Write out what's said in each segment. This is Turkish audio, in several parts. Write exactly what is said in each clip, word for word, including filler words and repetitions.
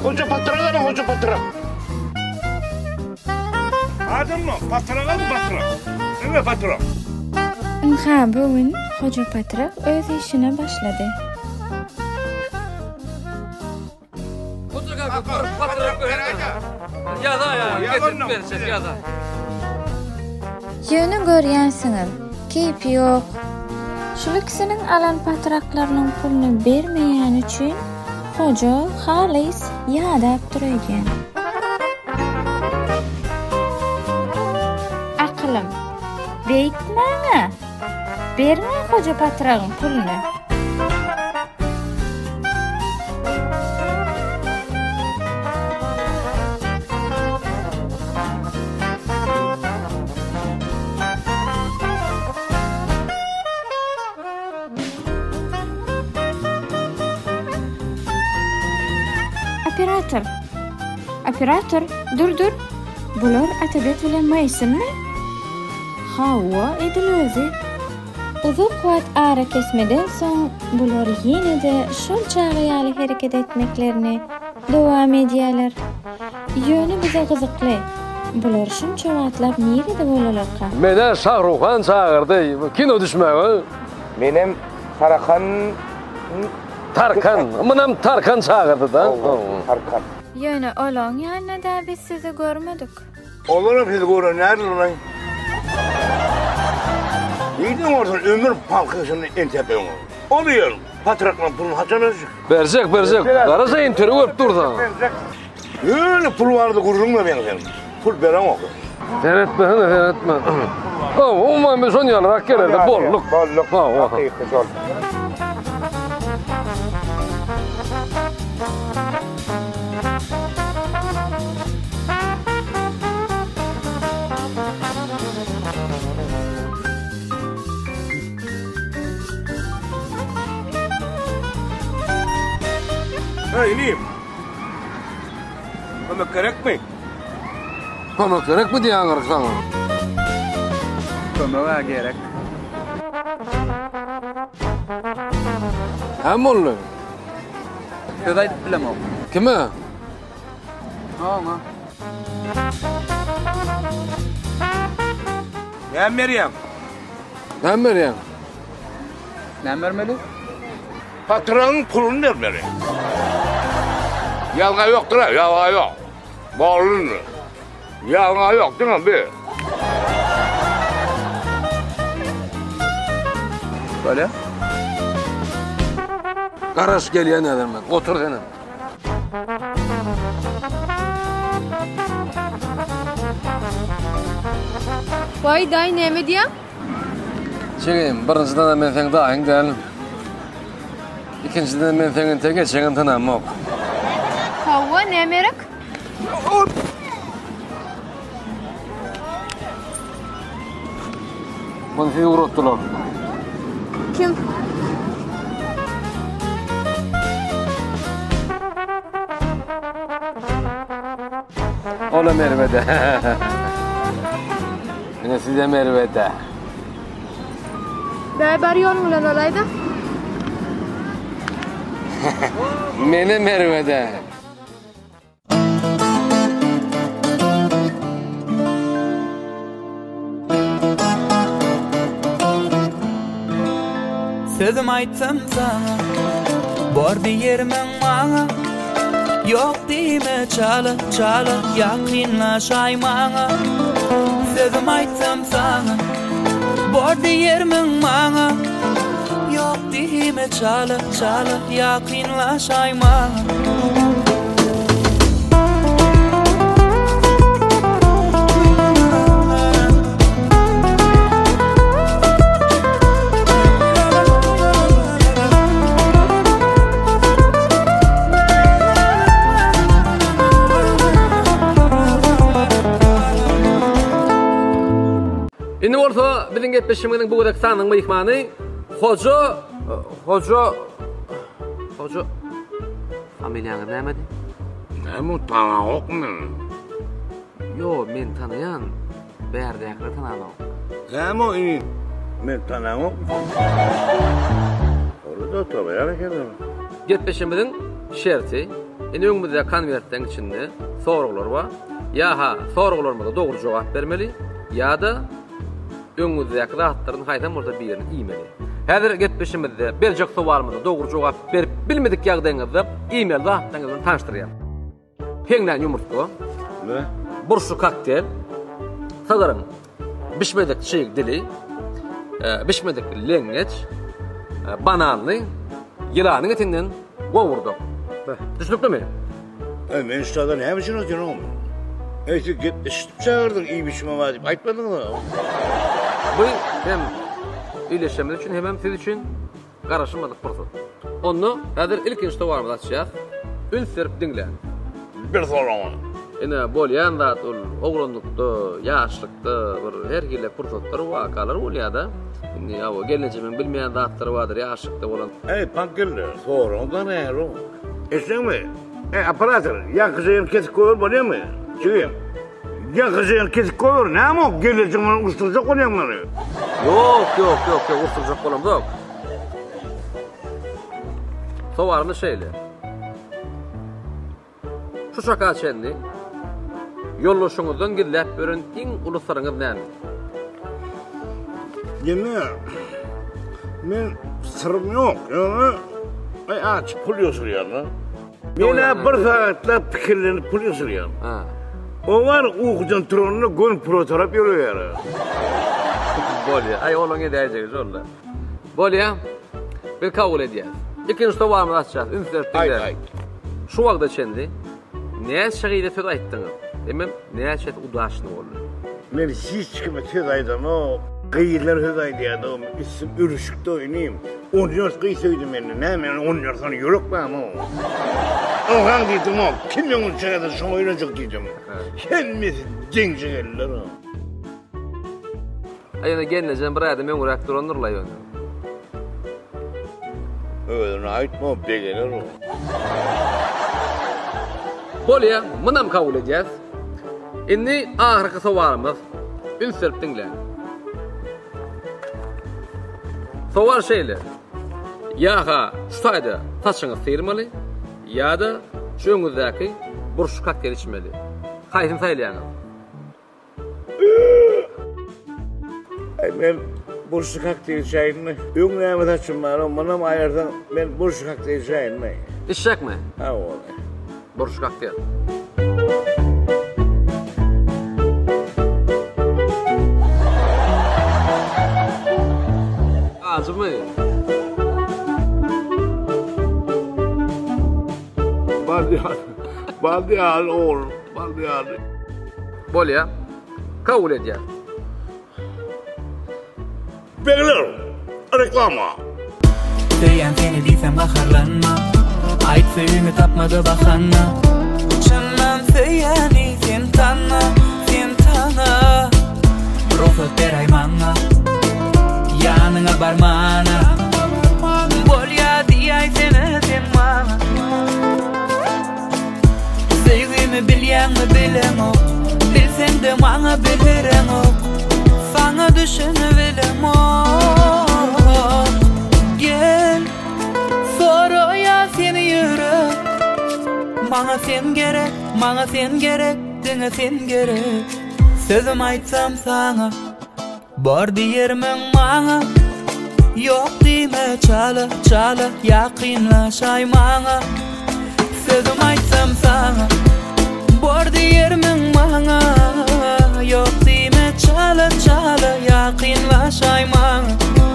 Hoca patıra alın, hoca patıra. Adın mı? Patıra alın, patıra. Evet, patıra. Ha, bugün hoca patrak öz işine başladı. Hoca patrak ya da ya, getirip verecek ya da. Yönü görýänsiňiz, keypi yok. Şu ikisinin alan patraklarının pulunu bermeýän üçin hoca halys ýadap durýan. Aklım, beýtmäňe. Berme hoca patrağın pulunu. Operator. Operator, dur dur. Bular Atabek bilen Maysunmy? Hawa edil özü. Uzun kuat ara kesmeden soň bular ýene-de şol çagyýaly hereket etmeklerini dowam edýärler. Ýöne bize gyzykly. Bular şunça wagtlap nerede bolalarka? Mene Şahruhan çağırdı. Kino düşmäge. Benim Tarakan... Tarkan. Mınam Tarkan çağırdı da. Tarkan. Ýöne olaň ýanynda biz sizi görmedik. Olurum sizi görün, nerede olayım? Yiğidin ortadan ömür palkısını entepe olur. Oluyor. Patrakla pulun haçanız. Berjek, berjek. Garasayın türü öp durda. Öyle pul vardı kururum da ben senin. Pul veren oku. Denetme, denetme. Umman bir son yalarak gelirdi. Bolluk. Bolluk. Hakiki sol. Ha ineyim. Kömek gerek mi? Kömek gerek mi diyen garip sana? Kömeğe gerek. Hem oldu. Söz ayıp bilemem. Kime? Ama. Ben Meryem. Ben vereyim. Ne vermeli? Patronun pulunu vermeli. Yalga yoktur ha, yalga yok. Bağlın mı? Yalga yok değil mi be? Böyle. Karaş geliyor ne demek? Otur senin. Vay day näme diýäň? Çekeyim, birinciden de men senin dahyň değilim. İkinciden men senin tege çekin tanamok. Hawa nämerek? Bunu sizi uğrattılar. Kim? Ola Merve'de. Yine size Merve'de. Bäber ýol bilen olaydy. Mene Merve'de. Sözüm aytsam sana, bordy ýermeň maňa. Ýok diýme çala çala, ýakynlaşaý maňa. Sözüm aytsam sana, bordy ýermeň maňa. Ýok diýme çala çala, ýakynlaşaý maňa. Indi orta bizim gepleşiminin bu kadar sanın mıyıkmanı hoca hoca hoca familiyanı näme di? Näme tanawok mu? Yo, men tanıyan bärdäkle tananok. Näme in? Men tanawok. Orada tabii ya kedim. Gepleşiminin şerti Ene öňümizde konwertden içinde soraglar bar. Ya ha, soraglarymyza dogry jogap bermeli, ya da öňümüzdäki zatlaryň haýdan bolsa birini iýmeli. Häzir getmişimizde beljek sowarymyza dogry jogap berip bilmedik ýagdaýyňyzda e-mail zatlaryňyzdan tanıştyrýar. Peňden ýumurtga, Ne? burşu koktel, sagaryň bişmedik çyk dili, e, bişmedik lengeç, e, bananly, ýylanyň etinden gowurdy. Düşnükmi? E, men şuradan hem için oturuyorum. Eti git işitip çağırdık iyi bir şey var deyip aytmadın mı? Bu hem iyileşmemiz için hem siz için garaşmalyk pursat. Onu häzir ilkinji towarymyzy açýar. Ün serip dinlen. Bir sorum. Ene bolýan zat ol oglanlykda, ýaşlykda bir her gile pursatlar wakalar bolýar-da. Indi ýa gelenjegiň bilmeýän zatlar bardyr ýaşlykda bolan. Ey pankelle, sorum da ne ro? Eşleňmi? E aparator, ýakjyň kesip koýur bolýarmy? Çygyň. Ýakjyň kesip koýur, näme o gelenjegiň usturjak bolýarmy? Yok, yok, yok, yok, usturjak bolam yok. Towarmy şeýle. Şu şaka çendi. Yollaşyňyzdan gillep beren iň ulusaryňyz näme? Yine men sırrım yok. Yani ay aç pul yosuryan. Mene bir saatlap pikirlenip pul yosuryan. Ha. O var uğucan tronuna gön protarap yürüyor. Bolýa, ay olaň edäjek jolla. Bolýa. Bir kabul edýär. İkinji towarymyzy açýar. Ay ay. Şu wagtda çendi. Näçe şeýle söz aýtdyňyz? Emem näçe udaşny boldy. Men hiç kime söz aýdym o. Gıyırlar söz aýdýardym. İsim ürüşükde oýnaýym. on ýaş gıy söýdüm men. Näme on ýaş sana ýürek barmy o? O han diýdim o. Kim ýoňy çegede şoňa oýnajak diýdim. Hemmesi jeňjegeller o. Aýana gelnejen bir adam öňür aktorunurla ýöne. Öýüni aýtma begeler o. Bolýa, munam kabul edýäs. Indi ahyrky sowarymyz ün serip dinlen. Sowar şeýle. Ýa-ha, şu taýda saçyňyz syrmaly, ýa-da şu öňüzdäki burşuk kaktel içmeli. Haýsyn saýlaýaňyz? Ay men burşuk kaktel içäýinmi? Öňüme saçym bar, manam aýardan men burşuk kaktel içäýinmi? İçsekmi? Ha ola. Burşuk kaktel. Azmy? Baldyal. Baldyal ol, baldyal. Bolýa. Kabul edýär. Begeler. Reklama. Diyen seni diysem gaharlanma, ayt söýüňi tapmady bahana. Çyndan söýäni sen tanna, sen tanna. Rofat beray maňa, ýanyňa barmana. Bolýa diýäň seni sen maňa. Sevgimi bilýäňmi bilem ok, bilseň de maňa bilirem ok. Sana düşünebilem ok. Gel, soruya seni yürek. Maňa sen gerek, maňa sen gerek, diňe sen gerek. Sözüm aýtsam sana, bar diýermeň maňa. Ýok diýme çala, çala, ýakynlaşaý maňa. Sözüm aýtsam sana, bar diýermeň maňa. Ýok diýme çala, çala, ýakynlaşaý maňa.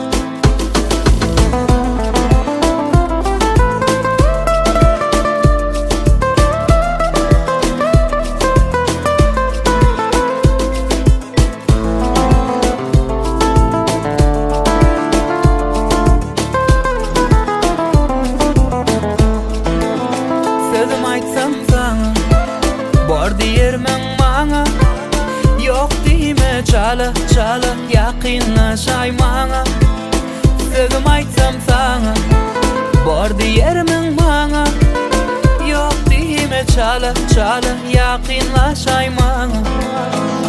Sözüm aýtsam sana, bar diýermeň maňa. Ýok diýme çala, çala, ýakynlaşaý maňa. Sözüm aýtsam sana, bar diýermeň maňa. Ýok diýme çala, çala, ýakynlaşaý maňa.